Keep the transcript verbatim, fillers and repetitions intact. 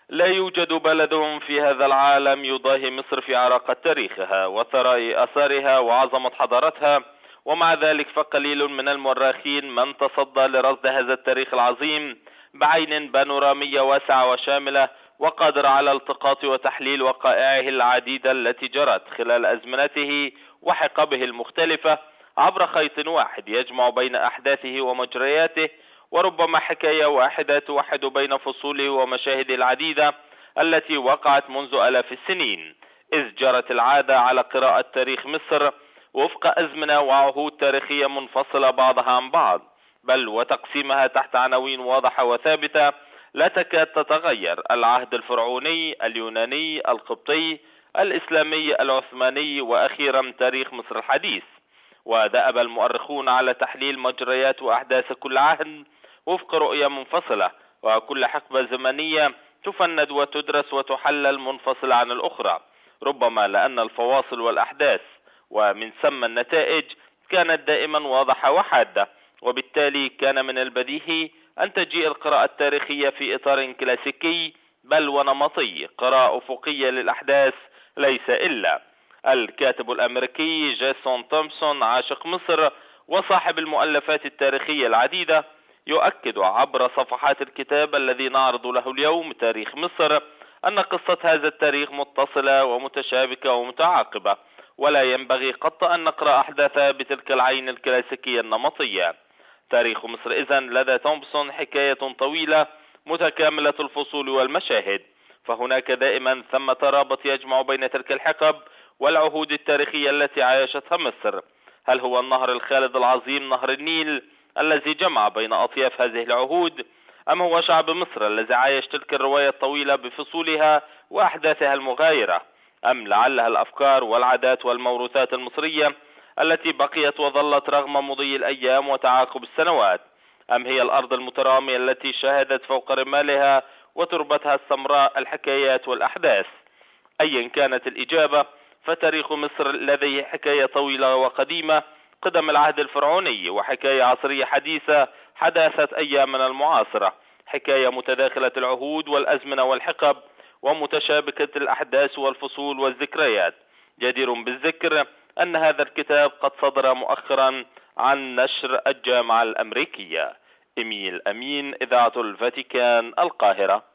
لا يوجد بلد في هذا العالم يضاهي مصر في عراقة تاريخها وثراء آثارها وعظمة حضارتها، ومع ذلك فقليل من المؤرخين من تصدى لرصد هذا التاريخ العظيم بعين بانورامية واسعة وشاملة وقادرة على التقاط وتحليل وقائعه العديدة التي جرت خلال أزمنته وحقبه المختلفة عبر خيط واحد يجمع بين أحداثه ومجرياته، وربما حكاية واحدة توحد بين فصوله ومشاهده العديدة التي وقعت منذ آلاف السنين، إذ جرت العادة على قراءة تاريخ مصر وفق أزمنة وعهود تاريخية منفصلة بعضها عن بعض، بل وتقسيمها تحت عناوين واضحة وثابتة لا تكاد تتغير: العهد الفرعوني، اليوناني، القبطي، الإسلامي، العثماني، وأخيرا تاريخ مصر الحديث. ودأب المؤرخون على تحليل مجريات وأحداث كل عهد وفق رؤية منفصلة، وكل حقبة زمنية تفند وتدرس وتحلل منفصلة عن الأخرى، ربما لأن الفواصل والأحداث ومن ثم النتائج كانت دائما واضحة وحادة، وبالتالي كان من البديهي أن تجيء القراءة التاريخية في إطار كلاسيكي بل ونمطي، قراءة أفقية للأحداث ليس إلا. الكاتب الأمريكي جيسون تومسون عاشق مصر وصاحب المؤلفات التاريخية العديدة يؤكد عبر صفحات الكتاب الذي نعرض له اليوم تاريخ مصر أن قصة هذا التاريخ متصلة ومتشابكة ومتعاقبة، ولا ينبغي قط أن نقرأ أحداثها بتلك العين الكلاسيكية النمطية. تاريخ مصر إذن لدى تومسون حكاية طويلة متكاملة الفصول والمشاهد، فهناك دائما ثمة رابط يجمع بين تلك الحقب والعهود التاريخية التي عايشتها مصر. هل هو النهر الخالد العظيم نهر النيل الذي جمع بين أطياف هذه العهود، أم هو شعب مصر الذي عايش تلك الرواية الطويلة بفصولها وأحداثها المغايرة، أم لعلها الأفكار والعادات والموروثات المصرية التي بقيت وظلت رغم مضي الأيام وتعاقب السنوات، أم هي الأرض المترامية التي شهدت فوق رمالها وتربتها السمراء الحكايات والأحداث؟ أيا كانت الإجابة، فتاريخ مصر لديه حكاية طويلة وقديمة قدم العهد الفرعوني، وحكاية عصرية حديثة حداثة أيامنا المعاصرة، حكاية متداخلة العهود والأزمنة والحقب ومتشابكة الأحداث والفصول والذكريات. جدير بالذكر أن هذا الكتاب قد صدر مؤخرا عن نشر الجامعة الأمريكية. إميل أمين، إذاعة الفاتيكان، القاهرة.